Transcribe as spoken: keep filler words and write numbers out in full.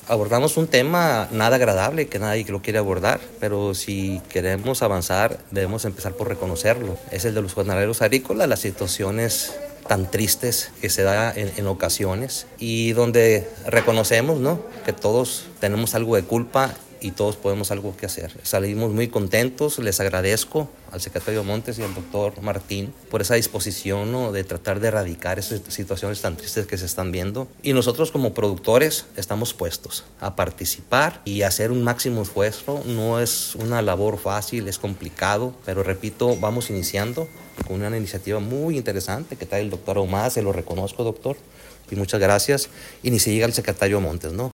Abordamos un tema nada agradable que nadie lo quiere abordar, pero si queremos avanzar debemos empezar por reconocerlo. Es el de los jornaleros agrícolas, las situaciones tan tristes que se da en, en ocasiones y donde reconocemos, ¿no?, que todos tenemos algo de culpa y todos podemos algo que hacer. Salimos muy contentos, les agradezco al secretario Montes y al doctor Martín por esa disposición, ¿no?, de tratar de erradicar esas situaciones tan tristes que se están viendo. Y nosotros como productores estamos puestos a participar y hacer un máximo esfuerzo. No es una labor fácil, es complicado, pero repito, vamos iniciando con una iniciativa muy interesante que trae el doctor Ahumada, se lo reconozco, doctor, y muchas gracias. Y ni se llega al secretario Montes, ¿no?